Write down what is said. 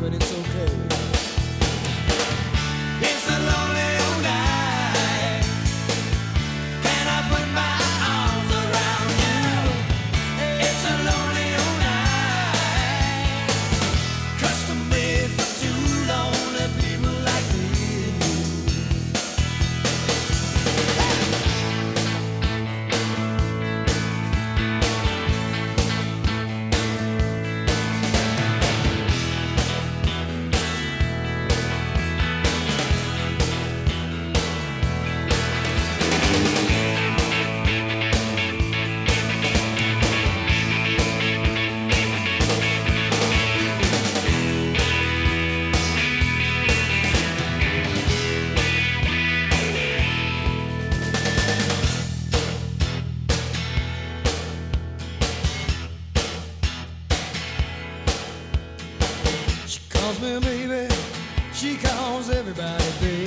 but it's okay. It's a lonely old night. Can I put my arms around you? It's a lonely old night. Custom made for two lonely people like me and you. She calls me baby, she calls everybody baby.